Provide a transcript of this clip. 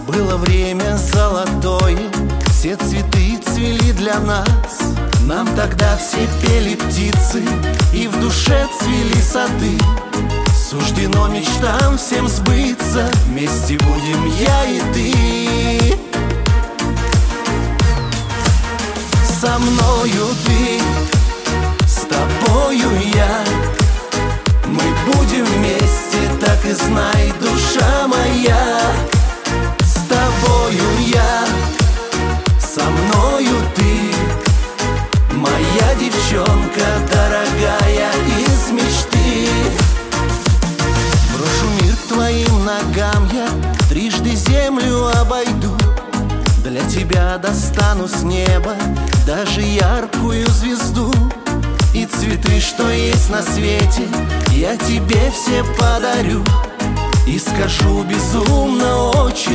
Было время золотое, все цветы цвели для нас. Нам тогда все пели птицы, и в душе цвели сады. Суждено мечтам всем сбыться, вместе будем я и ты. Со мною ты, с тобою я. Мы будем вместе, так и знай, душа моя. С тобою я, со мною ты, моя девчонка дорогая из мечты. Брошу мир к твоим ногам я, трижды землю обойду. Для тебя достану с неба даже яркую звезду. И цветы, что есть на свете, я тебе все подарю. И скажу безумно очень